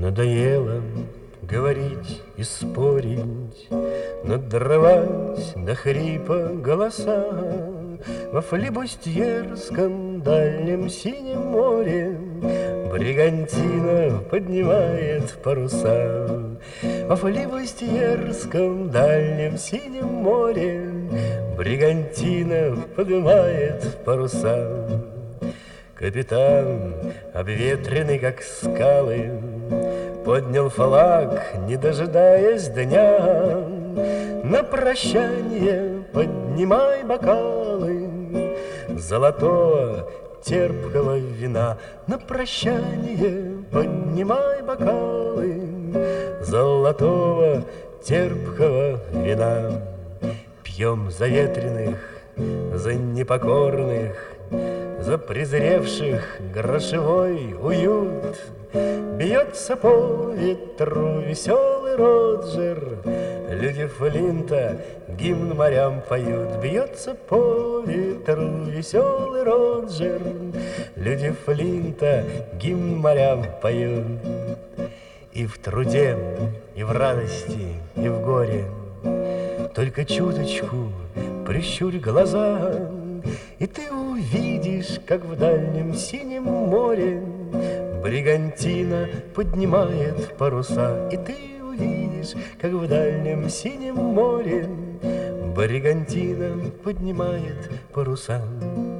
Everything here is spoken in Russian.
Надоело говорить и спорить, надрывать до хрипа голоса. Во флибустьерском дальнем синем море бригантина поднимает паруса. Во флибустьерском дальнем синем море бригантина поднимает паруса. Капитан, обветренный как скалы, поднял флаг, не дожидаясь дня. На прощание поднимай бокалы золотого терпкого вина. На прощание поднимай бокалы золотого терпкого вина. Пьем за ветреных, за непокорных, за презревших грошевой уют. Бьется по ветру веселый Роджер, люди Флинта гимн морям поют. Бьется по ветру веселый Роджер, люди Флинта гимн морям поют. И в труде, и в радости, и в горе только чуточку прищурь глаза, и ты увидишь, как в дальнем синем море бригантина поднимает паруса. И ты увидишь, как в дальнем синем море бригантина поднимает паруса.